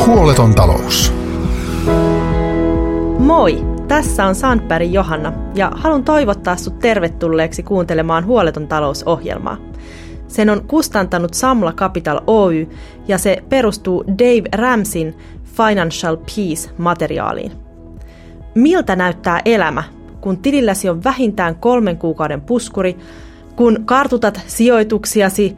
Huoleton talous. Moi, tässä on Sandbergin Johanna ja haluan toivottaa sut tervetulleeksi kuuntelemaan Huoleton talousohjelmaa. Sen on kustantanut Samla Capital Oy ja se perustuu Dave Ramseyn Financial Peace-materiaaliin. Miltä näyttää elämä, kun tililläsi on vähintään 3 kuukauden puskuri, kun kartutat sijoituksiasi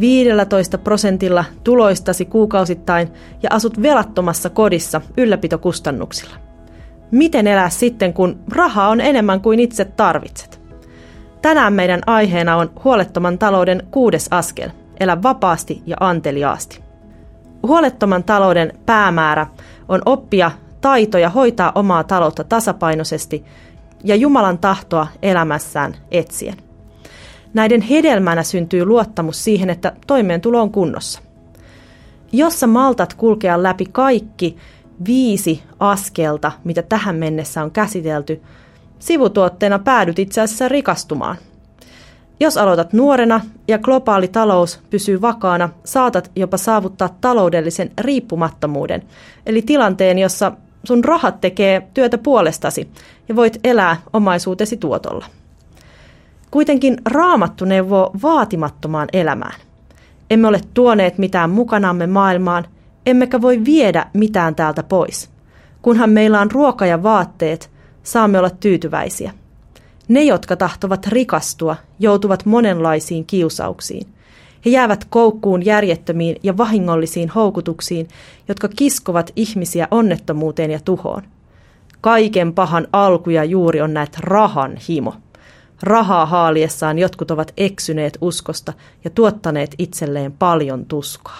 15% tuloistasi kuukausittain ja asut velattomassa kodissa ylläpitokustannuksilla? Miten elää sitten, kun rahaa on enemmän kuin itse tarvitset? Tänään meidän aiheena on huolettoman talouden 6. askel, elä vapaasti ja anteliaasti. Huolettoman talouden päämäärä on oppia taitoja hoitaa omaa taloutta tasapainoisesti ja Jumalan tahtoa elämässään etsien. Näiden hedelmänä syntyy luottamus siihen, että toimeentulo on kunnossa. Jos sä maltat kulkea läpi kaikki 5 askelta, mitä tähän mennessä on käsitelty, sivutuotteena päädyt itse asiassa rikastumaan. Jos aloitat nuorena ja globaali talous pysyy vakaana, saatat jopa saavuttaa taloudellisen riippumattomuuden, eli tilanteen, jossa sun rahat tekee työtä puolestasi ja voit elää omaisuutesi tuotolla. Kuitenkin Raamattu neuvoo vaatimattomaan elämään. Emme ole tuoneet mitään mukanamme maailmaan, emmekä voi viedä mitään täältä pois. Kunhan meillä on ruoka ja vaatteet, saamme olla tyytyväisiä. Ne, jotka tahtovat rikastua, joutuvat monenlaisiin kiusauksiin. He jäävät koukkuun järjettömiin ja vahingollisiin houkutuksiin, jotka kiskovat ihmisiä onnettomuuteen ja tuhoon. Kaiken pahan alku ja juuri on näet rahan himo. Rahaa haaliessaan jotkut ovat eksyneet uskosta ja tuottaneet itselleen paljon tuskaa.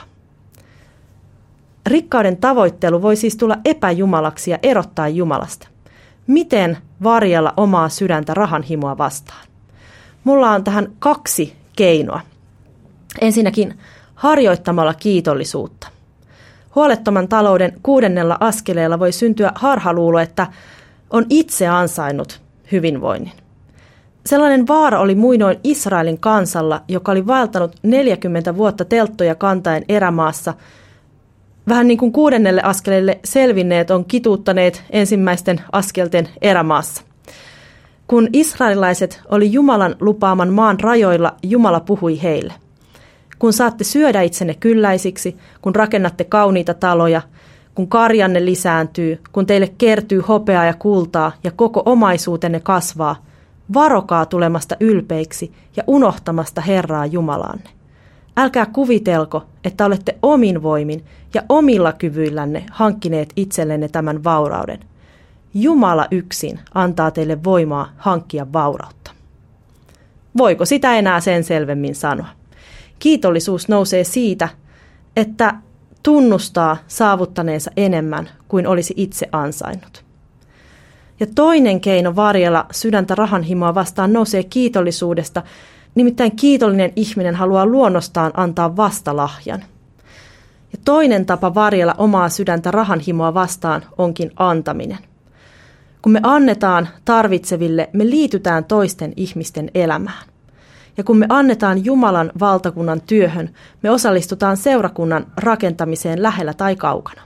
Rikkauden tavoittelu voi siis tulla epäjumalaksi ja erottaa Jumalasta. Miten varjella omaa sydäntä rahanhimoa vastaan? Mulla on tähän 2 keinoa. Ensinnäkin harjoittamalla kiitollisuutta. Huolettoman talouden 6. askeleella voi syntyä harhaluulo, että on itse ansainnut hyvinvoinnin. Sellainen vaara oli muinoin Israelin kansalla, joka oli vaeltanut 40 vuotta telttoja kantaen erämaassa. Vähän niin kuin 6. askeleelle selvinneet on kituuttaneet ensimmäisten askelten erämaassa. Kun israelilaiset oli Jumalan lupaaman maan rajoilla, Jumala puhui heille. Kun saatte syödä itsenne kylläisiksi, kun rakennatte kauniita taloja, kun karjanne lisääntyy, kun teille kertyy hopeaa ja kultaa ja koko omaisuutenne kasvaa, varokaa tulemasta ylpeiksi ja unohtamasta Herraa Jumalaanne. Älkää kuvitelko, että olette omin voimin ja omilla kyvyillänne hankkineet itsellenne tämän vaurauden. Jumala yksin antaa teille voimaa hankkia vaurautta. Voiko sitä enää sen selvemmin sanoa? Kiitollisuus nousee siitä, että tunnustaa saavuttaneensa enemmän kuin olisi itse ansainnut. Ja toinen keino varjella sydäntä rahanhimoa vastaan nousee kiitollisuudesta, nimittäin kiitollinen ihminen haluaa luonnostaan antaa vastalahjan. Ja toinen tapa varjella omaa sydäntä rahanhimoa vastaan onkin antaminen. Kun me annetaan tarvitseville, me liitytään toisten ihmisten elämään. Ja kun me annetaan Jumalan valtakunnan työhön, me osallistutaan seurakunnan rakentamiseen lähellä tai kaukana.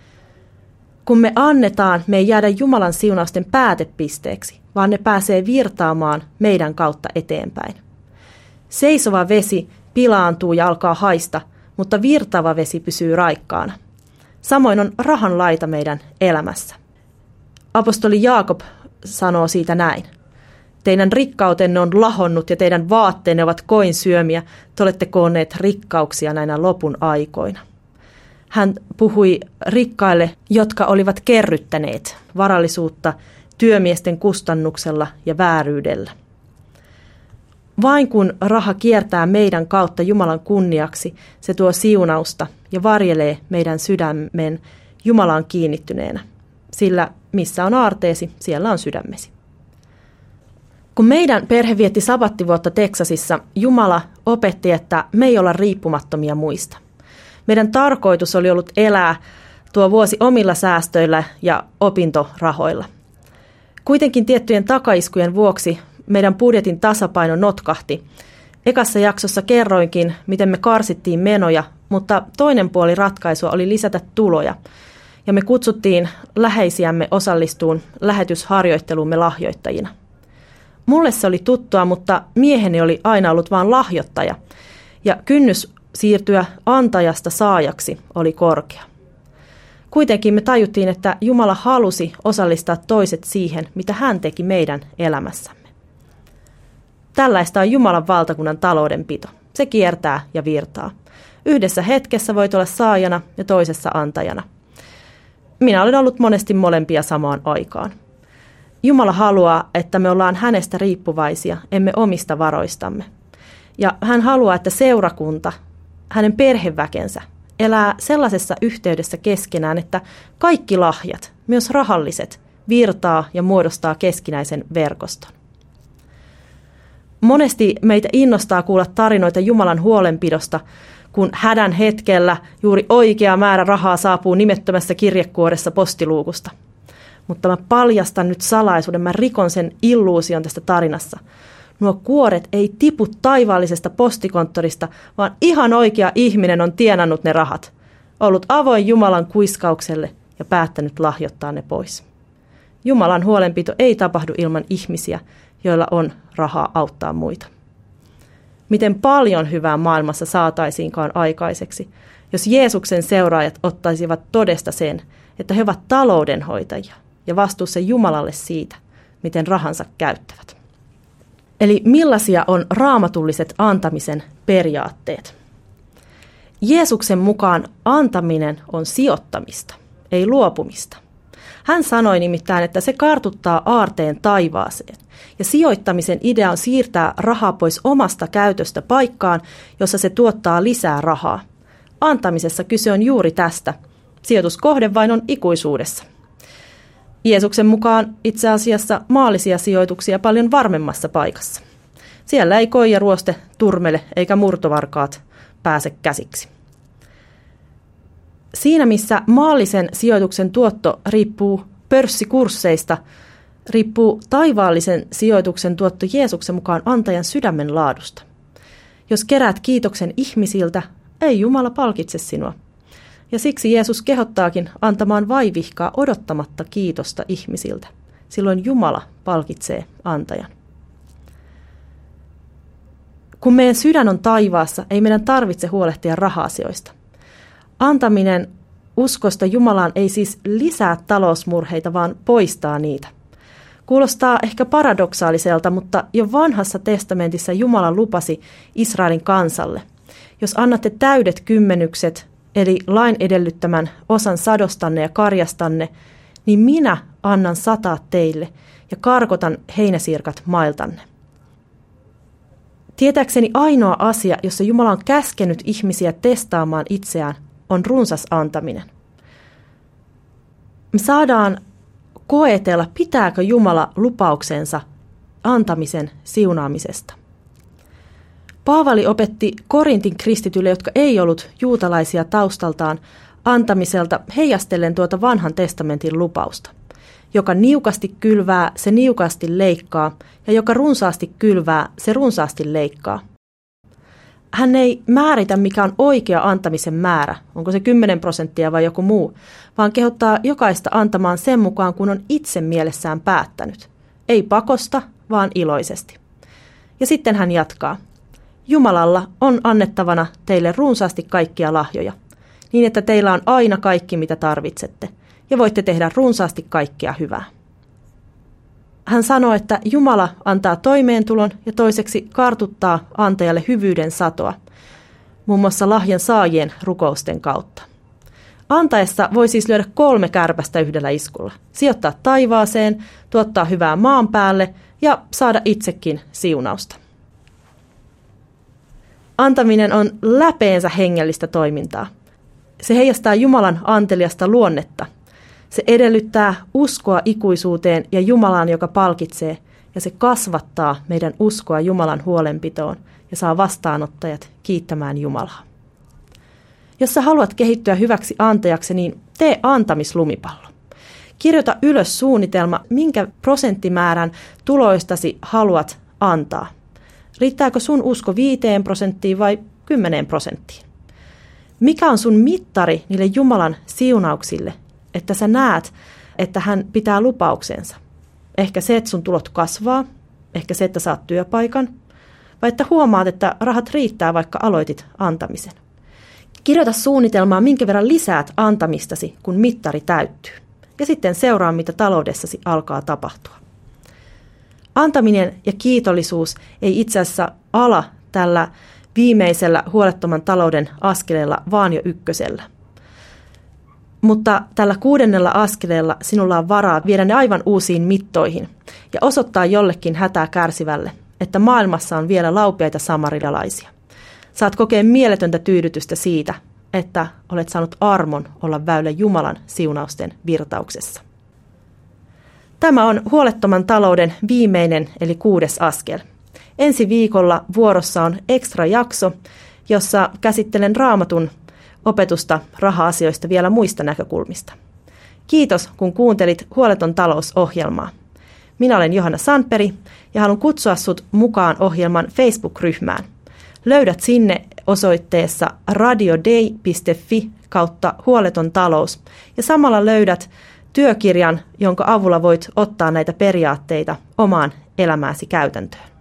Kun me annetaan, me ei jäädä Jumalan siunausten päätepisteeksi, vaan ne pääsee virtaamaan meidän kautta eteenpäin. Seisova vesi pilaantuu ja alkaa haista, mutta virtaava vesi pysyy raikkaana. Samoin on rahan laita meidän elämässä. Apostoli Jaakob sanoo siitä näin. Teidän rikkautenne on lahonnut ja teidän vaatteenne ovat koin syömiä. Te olette koonneet rikkauksia näinä lopun aikoina. Hän puhui rikkaille, jotka olivat kerryttäneet varallisuutta työmiesten kustannuksella ja vääryydellä. Vain kun raha kiertää meidän kautta Jumalan kunniaksi, se tuo siunausta ja varjelee meidän sydämen Jumalaan kiinnittyneenä. Sillä missä on aarteesi, siellä on sydämesi. Kun meidän perhe vietti sabattivuotta Teksasissa, Jumala opetti, että me ei olla riippumattomia muista. Meidän tarkoitus oli ollut elää tuo vuosi omilla säästöillä ja opintorahoilla. Kuitenkin tiettyjen takaiskujen vuoksi meidän budjetin tasapaino notkahti. Ekassa jaksossa kerroinkin, miten me karsittiin menoja mutta toinen puoli ratkaisua oli lisätä tuloja. Ja me kutsuttiin läheisiämme osallistuun lähetysharjoitteluumme lahjoittajina. Mulle se oli tuttua, mutta mieheni oli aina ollut vain lahjoittaja. Ja kynnys siirtyä antajasta saajaksi oli korkea. Kuitenkin me tajuttiin, että Jumala halusi osallistaa toiset siihen, mitä hän teki meidän elämässämme. Tällaista on Jumalan valtakunnan taloudenpito. Se kiertää ja virtaa. Yhdessä hetkessä voit olla saajana ja toisessa antajana. Minä olen ollut monesti molempia samaan aikaan. Jumala haluaa, että me ollaan hänestä riippuvaisia, emme omista varoistamme. Ja hän haluaa, että seurakunta, hänen perheväkensä, elää sellaisessa yhteydessä keskenään, että kaikki lahjat, myös rahalliset, virtaa ja muodostaa keskinäisen verkoston. Monesti meitä innostaa kuulla tarinoita Jumalan huolenpidosta, kun hädän hetkellä juuri oikea määrä rahaa saapuu nimettömässä kirjekuoressa postiluukusta. Mutta mä paljastan nyt salaisuuden, mä rikon sen illuusion tästä tarinassa. Nuo kuoret ei tipu taivaallisesta postikonttorista, vaan ihan oikea ihminen on tienannut ne rahat. Ollut avoin Jumalan kuiskaukselle ja päättänyt lahjoittaa ne pois. Jumalan huolenpito ei tapahdu ilman ihmisiä, joilla on rahaa auttaa muita. Miten paljon hyvää maailmassa saataisiinkaan aikaiseksi, jos Jeesuksen seuraajat ottaisivat todesta sen, että he ovat taloudenhoitajia ja vastuussa Jumalalle siitä, miten rahansa käyttävät. Eli millaisia on raamatulliset antamisen periaatteet? Jeesuksen mukaan antaminen on sijoittamista, ei luopumista. Hän sanoi nimittäin, että se kartuttaa aarteen taivaaseen. Ja sijoittamisen idea on siirtää rahaa pois omasta käytöstä paikkaan, jossa se tuottaa lisää rahaa. Antamisessa kyse on juuri tästä. Sijoituskohde vain on ikuisuudessa. Jeesuksen mukaan itse asiassa maallisia sijoituksia paljon varmemmassa paikassa. Siellä ei koija ruoste turmele eikä murtovarkaat pääse käsiksi. Siinä missä maallisen sijoituksen tuotto riippuu pörssikursseista, riippuu taivaallisen sijoituksen tuotto Jeesuksen mukaan antajan sydämen laadusta. Jos keräät kiitoksen ihmisiltä, ei Jumala palkitse sinua. Ja siksi Jeesus kehottaakin antamaan vaivihkaa odottamatta kiitosta ihmisiltä. Silloin Jumala palkitsee antajan. Kun meidän sydän on taivaassa, ei meidän tarvitse huolehtia raha-asioista. Antaminen uskosta Jumalaan ei siis lisää talousmurheita, vaan poistaa niitä. Kuulostaa ehkä paradoksaaliselta, mutta jo vanhassa testamentissa Jumala lupasi Israelin kansalle. Jos annatte täydet kymmenykset, eli lain edellyttämän osan sadostanne ja karjastanne, niin minä annan 100 teille ja karkotan heinäsirkat mailtanne. Tietääkseni ainoa asia, jossa Jumala on käskenyt ihmisiä testaamaan itseään, on runsas antaminen. Me saadaan koetella, pitääkö Jumala lupauksensa antamisen siunaamisesta. Paavali opetti Korintin kristityille, jotka ei ollut juutalaisia taustaltaan, antamiselta heijastellen tuota vanhan testamentin lupausta. Joka niukasti kylvää, se niukasti leikkaa, ja joka runsaasti kylvää, se runsaasti leikkaa. Hän ei määritä, mikä on oikea antamisen määrä, onko se 10% vai joku muu, vaan kehottaa jokaista antamaan sen mukaan, kun on itse mielessään päättänyt. Ei pakosta, vaan iloisesti. Ja sitten hän jatkaa. Jumalalla on annettavana teille runsaasti kaikkia lahjoja, niin että teillä on aina kaikki, mitä tarvitsette, ja voitte tehdä runsaasti kaikkea hyvää. Hän sanoo, että Jumala antaa toimeentulon ja toiseksi kartuttaa antajalle hyvyyden satoa, muun muassa lahjan saajien rukousten kautta. Antaessa voi siis lyödä 3 kärpästä yhdellä iskulla. Sijoittaa taivaaseen, tuottaa hyvää maan päälle ja saada itsekin siunausta. Antaminen on läpeensä hengellistä toimintaa. Se heijastaa Jumalan anteliasta luonnetta. Se edellyttää uskoa ikuisuuteen ja Jumalaan, joka palkitsee, ja se kasvattaa meidän uskoa Jumalan huolenpitoon ja saa vastaanottajat kiittämään Jumalaa. Jos sä haluat kehittyä hyväksi antajaksi, niin tee antamislumipallo. Kirjoita ylös suunnitelma, minkä prosenttimäärän tuloistasi haluat antaa. Riittääkö sun usko 5% vai 10%? Mikä on sun mittari niille Jumalan siunauksille, että sä näet, että hän pitää lupauksensa? Ehkä se, että sun tulot kasvaa, ehkä se, että saat työpaikan, vai että huomaat, että rahat riittää, vaikka aloitit antamisen. Kirjoita suunnitelmaa, minkä verran lisäät antamistasi, kun mittari täyttyy. Ja sitten seuraa, mitä taloudessasi alkaa tapahtua. Antaminen ja kiitollisuus ei itse asiassa ala tällä viimeisellä huolettoman talouden askeleella, vaan jo ykkösellä. Mutta tällä 6. askeleella sinulla on varaa viedä ne aivan uusiin mittoihin ja osoittaa jollekin hätää kärsivälle, että maailmassa on vielä laupeita samaritalaisia. Saat kokea mieletöntä tyydytystä siitä, että olet saanut armon olla väylä Jumalan siunausten virtauksessa. Tämä on huolettoman talouden viimeinen eli 6. askel. Ensi viikolla vuorossa on ekstra jakso, jossa käsittelen Raamatun opetusta raha-asioista vielä muista näkökulmista. Kiitos, kun kuuntelit Huoleton talous-ohjelmaa. Minä olen Johanna Sandberg ja haluan kutsua sut mukaan ohjelman Facebook-ryhmään. Löydät sinne osoitteessa radiodei.fi/huoleton talous ja samalla löydät työkirjan, jonka avulla voit ottaa näitä periaatteita omaan elämääsi käytäntöön.